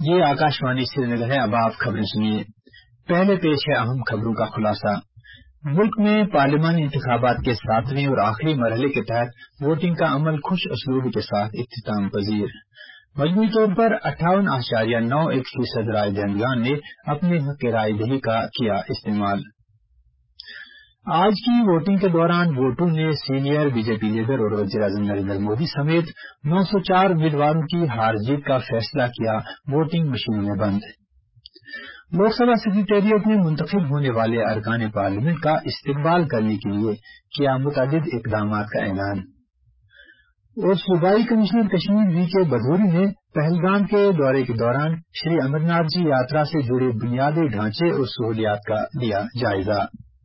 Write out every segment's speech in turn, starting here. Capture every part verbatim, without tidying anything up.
یہ آکاشوانی سری نگر ہے۔ اب آپ خبریں سنیے۔ پہلے پیش ہے اہم خبروں کا خلاصہ۔ ملک میں پارلیمانی انتخابات کے ساتویں اور آخری مرحلے کے تحت ووٹنگ کا عمل خوش اسلوبی کے ساتھ اختتام پذیر۔ مجموعی طور پر اٹھاون اشاریہ نو ایک فیصد رائے دہندگان نے اپنے حق رائے دہی کا کیا استعمال۔ آج کی ووٹنگ کے دوران ووٹروں نے senior B J P leader اور وزیر اعظم نریندر مودی سمیت نو سو چار امیدواروں کی ہار جیت کا فیصلہ کیا، ووٹنگ مشینوں میں بند۔ لوک سبھا سیکریٹریٹ نے منتخب ہونے والے ارکان پارلیمنٹ کا استقبال کرنے کے لیے کیا متعدد اقدامات کا اعلان۔ اور صوبائی کمشنر کشمیر وی کے بدھوری نے پہلگام کے دورے کے دوران شری امرناتھ جی یاترا سے جڑے بنیادی ڈھانچے اور سہولیات کا لیا جائزہ۔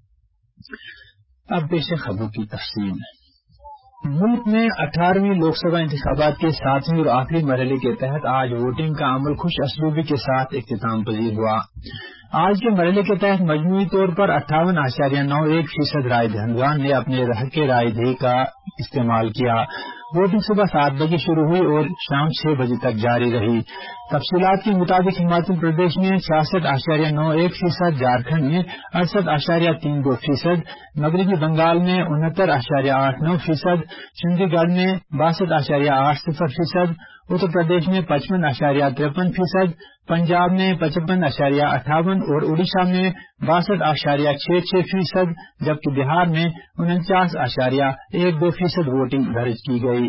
اب پیش ہے خبروں کی تفصیل۔ ملک میں اٹھارہویں لوک سبھا انتخابات کے ساتویں اور آخری مرحلے کے تحت آج ووٹنگ کا عمل خوش اسلوبی کے ساتھ اختتام پذیر ہوا۔ آج کے مرحلے کے تحت مجموعی طور پر اٹھاون اشاریہ نو ایک فیصد رائے دہندگان نے اپنے حق رائے دہی کا استعمال کیا۔ ووٹنگ صبح سات بجے شروع ہوئی اور شام چھ بجے تک جاری رہی۔ تفصیلات کے مطابق ہماچل پردیش میں چھیاسٹھ اشاریہ نو ایک فیصد، جھارکھنڈ میں اڑسٹھ اشاریہ تین دو فیصد، مغربی بنگال میں انہتر اشاریہ آٹھ نو فیصد، چنڈی گڑھ میں باسٹھ اشاریہ آٹھ صفر فیصد، اتر پردیش میں پچپن اشاریہ ترپن فیصد، پنجاب میں پچپن اشاریہ اٹھاون اور اڑیسہ میں باسٹھ اشاریہ چھ چھ فیصد جبکہ بہار میں انچاس اشاریہ ایک دو فیصد ووٹنگ درج کی گئی۔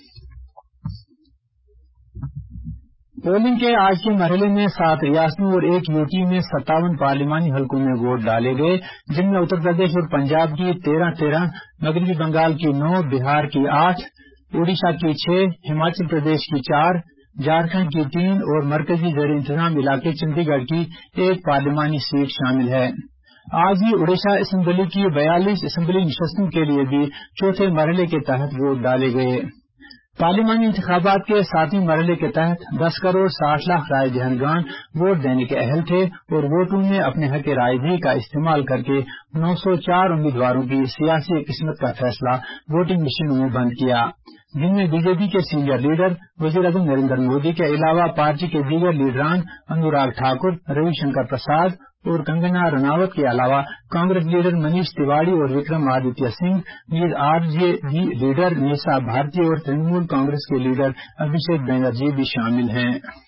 پولنگ کے آج کے مرحلے میں سات ریاستوں اور ایک یو ٹی میں ستاون پارلیمانی حلقوں میں ووٹ ڈالے گئے، جن میں اتر پردیش اور پنجاب کی تیرہ تیرہ، مغربی بنگال کی نو، بہار کی آٹھ، اڑیسہ کی چھ، ہماچل پردیش کی چار، جھارکھنڈ کی تین اور مرکزی زیر انتظام علاقے چنڈی گڑھ کی ایک پارلیمانی سیٹ شامل ہے۔ آج ہی اڑیسہ اسمبلی کی بیالیس اسمبلی نشستوں کے لیے بھی چوتھے مرحلے کے تحت ووٹ ڈالے گئے۔ پارلیمانی انتخابات کے ساتویں مرحلے کے تحت دس کروڑ ساٹھ لاکھ رائے دہندگان ووٹ دینے کے اہل تھے اور ووٹروں نے اپنے حق رائے دہی کا استعمال کر کے نو سو چار امیدواروں کی سیاسی قسمت کا فیصلہ ووٹنگ مشینوں میں بند کیا، جن میں بی جے پی کے سینئر لیڈر وزیر اعظم نریندر مودی کے علاوہ پارٹی کے دیگر لیڈران انوراگ ٹھاکر، روی شنکر پرساد اور کنگنا رناوت کے علاوہ کانگریس لیڈر منیش تیواڑی اور وکرم آدتیہ سنگھ، نیز R J D leader Misa Bharti اور ترنمول کانگریس کے لیڈر ابھیشیک بنرجی بھی شامل ہیں۔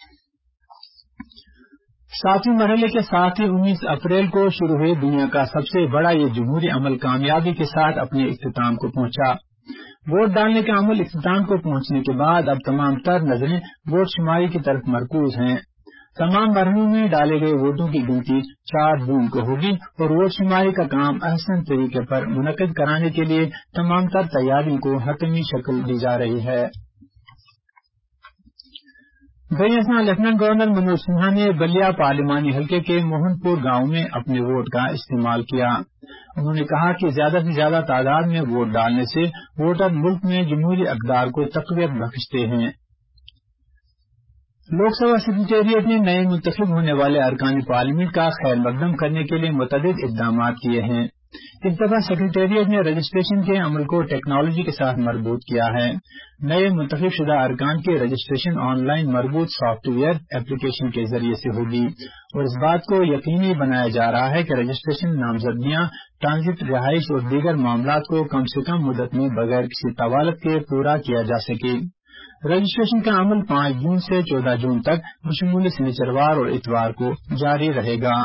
ساتویں مرحلے کے ساتھ ہی انیس اپریل کو شروع ہوئے دنیا کا سب سے بڑا یہ جمہوری عمل کامیابی کے ساتھ اپنے اختتام کو پہنچا۔ ووٹ ڈالنے کا عمل اختتام کو پہنچنے کے بعد اب تمام تر نظریں ووٹ شماری کی طرف مرکوز ہیں۔ تمام مرحلوں میں ڈالے گئے ووٹوں کی گنتی چار جون کو ہوگی اور ووٹ شماری کا کام احسن طریقے پر منعقد کرانے کے لیے تمام تر تیاریوں کو حتمی شکل دی جا رہی ہے۔ بینظیر لیفٹیننٹ گورنر منوج سنہا نے بلیا پارلیمانی حلقے کے موہن پور گاؤں میں اپنے ووٹ کا استعمال کیا۔ انہوں نے کہا کہ زیادہ سے زیادہ تعداد میں ووٹ ڈالنے سے ووٹر ملک میں جمہوری اقدار کو تقویت بخشتے ہیں۔ لوک سبھا سیکریٹریٹ نے نئے منتخب ہونے والے ارکان پارلیمنٹ کا خیر مقدم کرنے کے لیے متعدد اقدامات کیے ہیں۔ اس دفعہ سیکریٹریٹ نے رجسٹریشن کے عمل کو ٹیکنالوجی کے ساتھ مربوط کیا ہے۔ نئے منتخب شدہ ارکان کی رجسٹریشن آن لائن مربوط سافٹ ویئر ایپلیکیشن کے ذریعے سے ہوگی اور اس بات کو یقینی بنایا جا رہا ہے کہ رجسٹریشن نامزدگیاں، ٹرانزٹ، رہائش اور دیگر معاملات کو کم سے کم مدت میں بغیر کسی طوالت کے پورا کیا جا سکے۔ رجسٹریشن کا عمل پانچ جون سے چودہ جون تک بشمول سنیچروار اور اتوار کو جاری رہے گا۔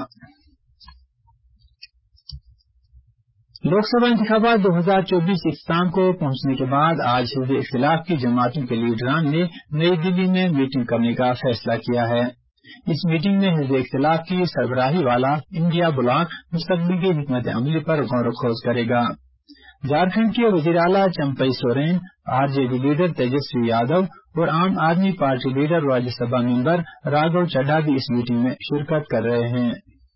لوک سبھا انتخابات دو ہزار چوبیس اختتام کو پہنچنے کے بعد آج حزب اختلاف کی جماعتوں کے لیڈران نے نئی دلی میں میٹنگ کرنے کا فیصلہ کیا ہے۔ اس میٹنگ میں حزب اختلاف کی سربراہی والا انڈیا بلاک مستقبل کی حکمت عملی پر غور و خوض کرے گا۔ جھارکھنڈ کے وزیر اعلیٰ Champai Soren, R J D leader Tejashwi Yadav اور Aam Aadmi Party leader Rajya Sabha member Raghav Chadha بھی اس میٹنگ میں شرکت کر رہے ہیں۔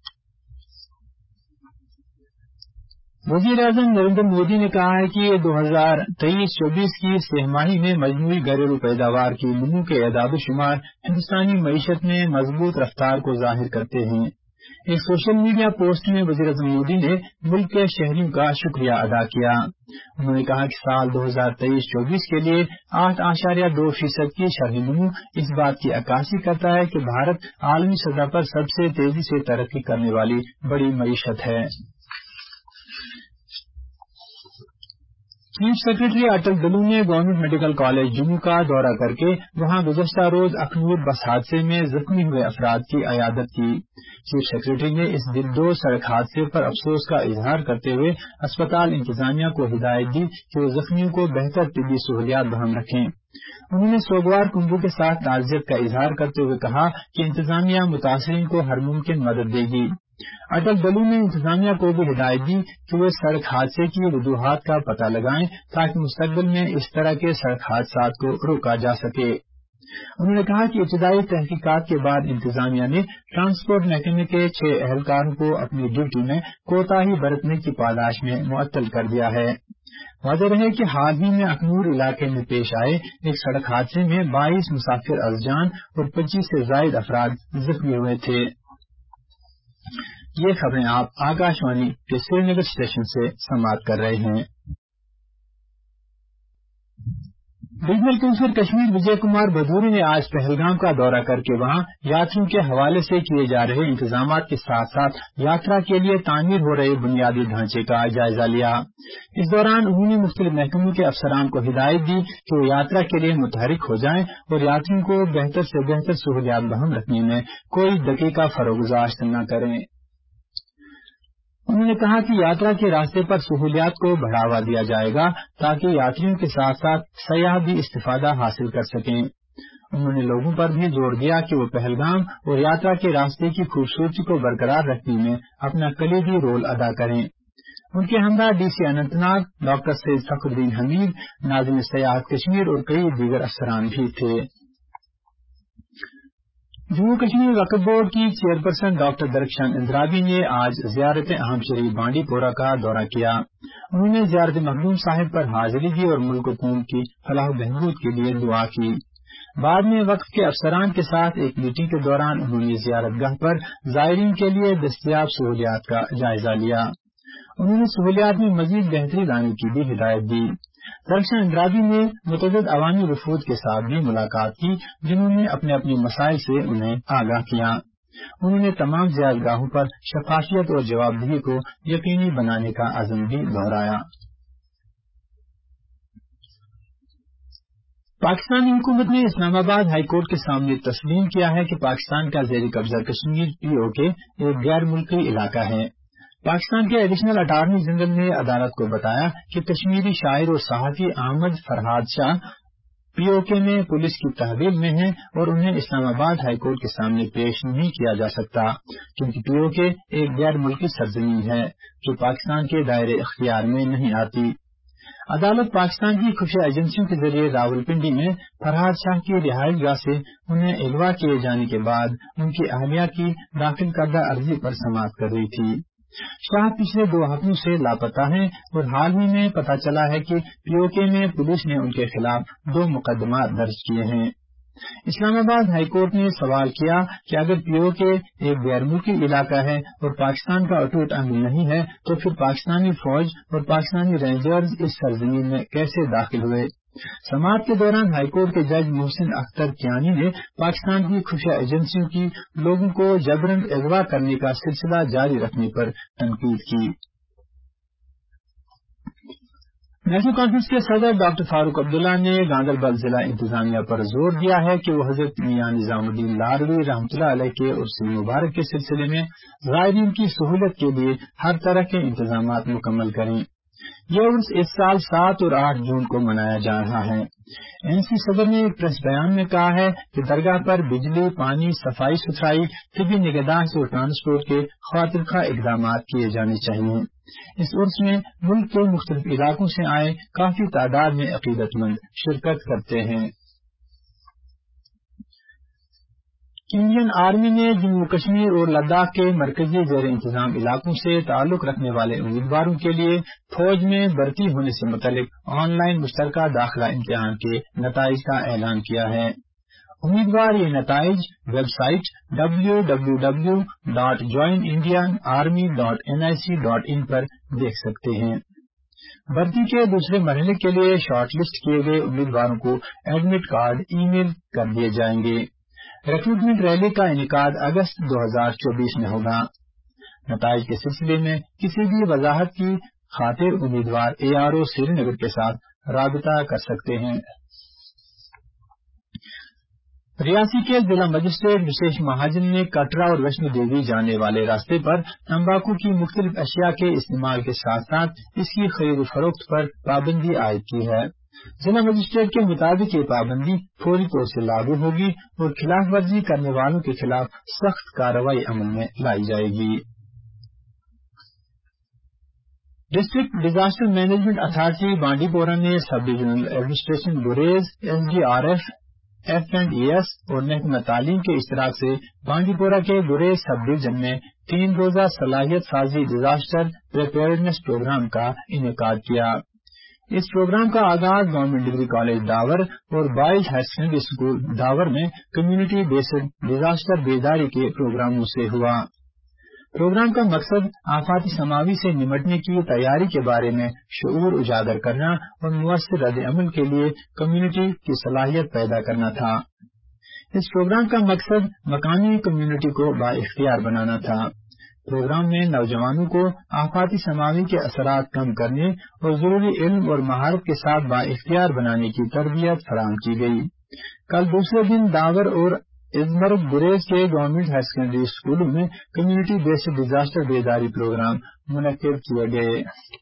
وزیر اعظم نریندر مودی نے کہا ہے کہ دو ہزار تیئیس چوبیس کی سہ ماہی میں مجموعی گھریلو پیداوار کی نمو کے اعداد و شمار ہندوستانی معیشت میں مضبوط رفتار کو ظاہر کرتے ہیں۔ ایک سوشل میڈیا پوسٹ میں وزیر اعظم مودی نے ملک کے شہریوں کا شکریہ ادا کیا. انہوں نے کہا کہ سال دو ہزار تیئیس چوبیس کے لیے آٹھ اشاریہ دو فیصد کی شرح نمو اس بات کی عکاسی کرتا ہے کہ بھارت عالمی سطح پر سب سے تیزی سے ترقی کرنے والی بڑی معیشت ہے. چیف سیکرٹری اٹل ڈلو نے گورنمنٹ میڈیکل کالج جموں کا دورہ کر کے وہاں گزشتہ روز اخنور بس حادثے میں زخمی ہوئے افراد کی عیادت کی. چیف سیکرٹری نے اس دلدوز سڑک حادثے پر افسوس کا اظہار کرتے ہوئے اسپتال انتظامیہ کو ہدایت دی کہ وہ زخمیوں کو بہتر طبی سہولیات بہم رکھیں. انہوں نے سوگوار کنبوں کے ساتھ تعزیت کا اظہار کرتے ہوئے کہا کہ انتظامیہ متاثرین کو ہر ممکن مدد دے گی. اٹل ڈلو نے انتظامیہ کو بھی ہدایت دی کہ وہ سڑک حادثے کی وجوہات کا پتہ لگائیں تاکہ مستقبل میں اس طرح کے سڑک حادثات کو روکا جا سکے. انہوں نے کہا کہ ابتدائی تحقیقات کے بعد انتظامیہ نے ٹرانسپورٹ محکمے کے چھ اہلکاروں کو اپنی ڈیوٹی میں کوتاہی برتنے کی پاداش میں معطل کر دیا ہے. واضح رہے کہ حال ہی میں اخنور علاقے میں پیش آئے ایک سڑک حادثے میں بائیس مسافر از جان اور پچیس سے زائد افراد زخمی ہوئے تھے. یہ خبریں آپ آکاش وانی کے سری نگر اسٹیشن سے سماعت کر رہے ہیں. ریجنل کونسلر کشمیر وجے کمار بھدوری نے آج پہلگام کا دورہ کر کے وہاں یاتریوں کے حوالے سے کیے جا رہے انتظامات کے ساتھ ساتھ یاترا کے لیے تعمیر ہو رہے بنیادی ڈھانچے کا جائزہ لیا. اس دوران انہوں نے مختلف محکموں کے افسران کو ہدایت دی کہ وہ یاترا کے لیے متحرک ہو جائیں اور یاتریوں کو بہتر سے بہتر سہولیات بہم رکھنے میں کوئی دقیقہ فروگزاشت نہ کریں. انہوں نے کہا کہ یاترا کے راستے پر سہولیات کو بڑھاوا دیا جائے گا تاکہ یاتریوں کے ساتھ ساتھ سیاح بھی استفادہ حاصل کر سکیں. انہوں نے لوگوں پر بھی زور دیا کہ وہ پہلگام اور یاترا کے راستے کی خوبصورتی کو برقرار رکھنے میں اپنا کلیدی رول ادا کریں. ان کے ہمراہ D C Anantnag, doctor Syed Fakhruddin حمید، ناظم سیاحت کشمیر اور کئی دیگر افسران بھی تھے. جموں کشمیر وقف بورڈ کی چیئرپرسن ڈاکٹر درخشان اندرابی نے آج زیارت اہم شریف بانڈی پورہ کا دورہ کیا. انہوں نے زیارت مخدوم صاحب پر حاضری دی اور ملک و قوم کی فلاح و بہبود کے لیے دعا کی. بعد میں وقف کے افسران کے ساتھ ایک میٹنگ کے دوران انہوں نے زیارت گاہ پر زائرین کے لیے دستیاب سہولیات کا جائزہ لیا. انہوں نے سہولیات میں مزید بہتری لانے کی بھی ہدایت دی. درخشان اندرابی نے متعدد عوامی وفود کے ساتھ بھی ملاقات کی جنہوں نے اپنے اپنے مسائل سے انہیں آگاہ کیا. انہوں نے تمام زیارت گاہوں پر شفافیت اور جواب دہی کو یقینی بنانے کا عزم بھی دہرایا. پاکستانی حکومت نے اسلام آباد ہائی کورٹ کے سامنے تسلیم کیا ہے کہ پاکستان کا زیر قبضہ کشمیر پی او کے ایک غیر ملکی علاقہ ہے. پاکستان کے ایڈیشنل اٹارنی جنرل نے عدالت کو بتایا کہ کشمیری شاعر اور صحافی احمد فرحاد شاہ پی او کے میں پولیس کی تحویل میں ہیں اور انہیں اسلام آباد ہائی کورٹ کے سامنے پیش نہیں کیا جا سکتا کیونکہ پی او کے ایک غیر ملکی سرزمین ہے جو پاکستان کے دائرے اختیار میں نہیں آتی. عدالت پاکستان کی خفیہ ایجنسیوں کے ذریعے راولپنڈی میں فرحاد شاہ کی رہائش گاہ سے انہیں اغوا کیے جانے کے بعد ان کی اہلیہ کی داخل کردہ عرضی پر سماعت کر رہی تھی. شاہ پچھلے دو ہفتوں سے لاپتہ ہیں اور حال ہی میں پتہ چلا ہے کہ پی او کے میں پولیس نے ان کے خلاف دو مقدمات درج کیے ہیں. اسلام آباد ہائی کورٹ نے سوال کیا کہ اگر پی او کے ایک غیر ملکی علاقہ ہے اور پاکستان کا اٹوٹ عمل نہیں ہے تو پھر پاکستانی فوج اور پاکستانی رینجرز اس سرزمین میں کیسے داخل ہوئے. سماعت کے دوران ہائی کورٹ کے جج محسن اختر کیانی نے پاکستان کی خفیہ ایجنسیوں کی لوگوں کو جبراً اغوا کرنے کا سلسلہ جاری رکھنے پر تنقید کی. نیشنل کانفرنس کے صدر ڈاکٹر فاروق عبداللہ نے گاندربل ضلع انتظامیہ پر زور دیا ہے کہ وہ حضرت میاں نظام الدین لاروی رحمۃ اللہ علیہ کے عرس مبارک کے سلسلے میں زائرین کی سہولت کے لیے ہر طرح کے انتظامات مکمل کریں. یہ عرس اس سال سات اور آٹھ جون کو منایا جا رہا ہے. این سی صدر نے ایک پریس بیان میں کہا ہے کہ درگاہ پر بجلی، پانی، صفائی ستھرائی، طبی نگہداشت اور ٹرانسپورٹ کے خاطر خواہ اقدامات کیے جانے چاہیے. اس عرس میں ملک کے مختلف علاقوں سے آئے کافی تعداد میں عقیدت مند شرکت کرتے ہیں. انڈین آرمی نے جموں کشمیر اور لداخ کے مرکزی زیر انتظام علاقوں سے تعلق رکھنے والے امیدواروں کے لیے فوج میں بھرتی ہونے سے متعلق آن لائن مشترکہ داخلہ امتحان کے نتائج کا اعلان کیا ہے. امیدوار یہ نتائج website W W W dot join Indian Army dot N I C dot in پر دیکھ سکتے ہیں۔ بھرتی کے دوسرے مرحلے کے لیے شارٹ لسٹ کیے گئے امیدواروں کو ایڈمٹ کارڈ ای میل کر دیے جائیں گے۔ ریکروٹمنٹ ریلی کا انعقاد اگست دو ہزار چوبیس میں ہوگا۔ نتائج کے سلسلے میں کسی بھی وضاحت کی خاطر امیدوار اے آر او سری نگر کے ساتھ رابطہ کر سکتے ہیں۔ ریاسی کے ضلع مجسٹریٹ وشیش مہاجن نے کٹرا اور ویشنو دیوی جانے والے راستے پر تمباکو کی مختلف اشیاء کے استعمال کے ساتھ ساتھ اس کی خرید و فروخت پر پابندی عائد کی ہے۔ ضلع مجسٹریٹ کے مطابق یہ پابندی فوری طور سے لاگو ہوگی اور خلاف ورزی کرنے والوں کے خلاف سخت کارروائی عمل میں لائی جائے گی۔ District disaster management authority Bandipora نے sub divisional administration Gurez S D R F F and E S اور محکمہ تعلیم کے اشتراک سے بانڈی پورہ کے گریز سب ڈویژن میں تین روزہ صلاحیت سازی ڈیزاسٹر پریپیئرڈنیس پروگرام کا انعقاد کیا۔ اس پروگرام کا آغاز گورنمنٹ ڈگری کالج داور اور boys higher secondary school Dawar میں کمیونٹی بیسڈ ڈیزاسٹر بیداری کے پروگراموں سے ہوا۔ پروگرام کا مقصد آفاتی سماوی سے نمٹنے کی تیاری کے بارے میں شعور اجاگر کرنا اور مؤثر رد عمل کے لیے کمیونٹی کی صلاحیت پیدا کرنا تھا۔ اس پروگرام کا مقصد مقامی کمیونٹی کو بااختیار بنانا تھا۔ پروگرام میں نوجوانوں کو آفاتی سماوی کے اثرات کم کرنے اور ضروری علم اور مہارت کے ساتھ بااختیار بنانے کی تربیت فراہم کی گئی۔ کل دوسرے دن داور اور ازمرگ گریز کے گورنمنٹ ہائر سیکنڈری اسکولوں میں کمیونٹی بیسڈ ڈیزاسٹر بیداری پروگرام منعقد کیے گئے۔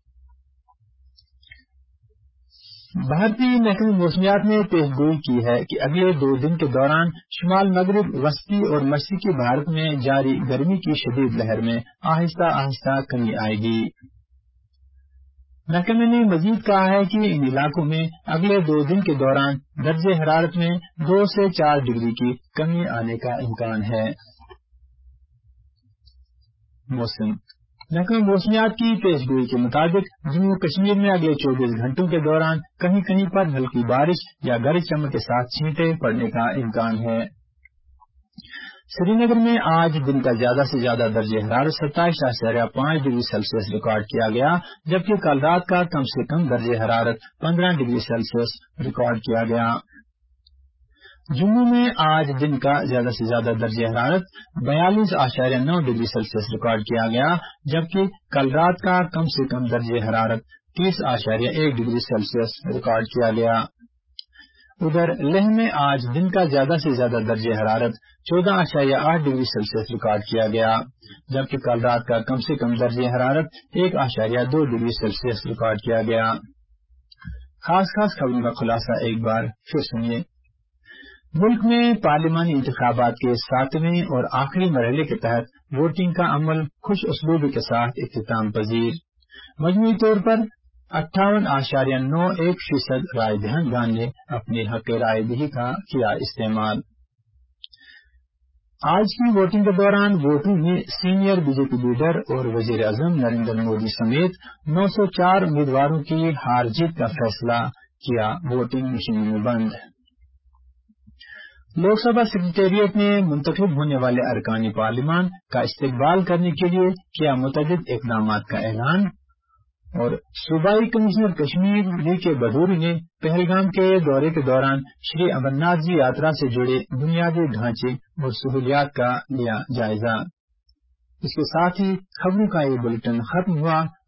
بھارتی محکمہ موسمیات نے پیش گوئی کی ہے کہ اگلے دو دن کے دوران شمال مغرب وسطی اور مشرقی بھارت میں جاری گرمی کی شدید لہر میں آہستہ آہستہ کمی آئے گی۔ محکمے نے مزید کہا ہے کہ ان علاقوں میں اگلے دو دن کے دوران درجہ حرارت میں دو سے چار ڈگری کی کمی آنے کا امکان ہے۔ موسم محکمہ موسمیات کی پیش گوئی کے مطابق جموں کشمیر میں اگلے چوبیس گھنٹوں کے دوران کہیں کہیں پر ہلکی بارش یا گرج چمک کے ساتھ چھینٹیں پڑنے کا امکان ہے۔ سری نگر میں آج دن کا زیادہ سے زیادہ درجہ حرارت ستائیس اشاریہ پانچ ڈگری سیلسیس ریکارڈ کیا گیا، جبکہ کل رات کا کم سے کم درجہ حرارت پندرہ ڈگری سیلسیس ریکارڈ کیا گیا۔ جموں میں آج دن کا زیادہ سے زیادہ درجہ حرارت بیالیس اشاریہ نو ڈگری سیلسیس ریکارڈ کیا گیا، جبکہ کل رات کا کم سے کم درجہ حرارت تیس اشاریہ ایک ڈگری سیلسیس ریکارڈ کیا گیا۔ ادھر لیہ میں آج دن کا زیادہ سے زیادہ درجہ حرارت چودہ اشاریہ آٹھ ڈگری سیلسیس ریکارڈ کیا گیا، جبکہ کل رات کا کم سے کم درجہ حرارت ایک اشاریہ دو ڈگری سیلسیس ریکارڈ کیا گیا۔ خاص خاص خبروں کا خلاصہ ایک بار پھر سنیے۔ ملک میں پارلیمانی انتخابات کے ساتویں اور آخری مرحلے کے تحت ووٹنگ کا عمل خوش اسلوبی کے ساتھ اختتام پذیر۔ مجموعی طور پر اٹھاون اشاریہ نو ایک فیصد رائے دہندگان نے اپنے حق رائے دہی کا کیا استعمال۔ آج کی ووٹنگ کے دوران ووٹوں میں senior B J P leader اور وزیر اعظم نریندر مودی سمیت نو سو چار امیدواروں کی ہار جیت کا فیصلہ کیا ووٹنگ مشینوں میں بند۔ لوک سبھا سیکریٹریٹ نے منتخب ہونے والے ارکان پارلیمان کا استقبال کرنے کے لیے کیا متعدد اقدامات کا اعلان، اور صوبائی کمشنر کشمیر وی کے بدھوری نے پہلگام کے دورے کے دوران شری امرناتھ جی یاترا سے جڑے بنیادی ڈھانچے اور سہولیات کا لیا جائزہ۔ اس کے ساتھ ہی خبروں کا یہ بلٹن ختم ہوا۔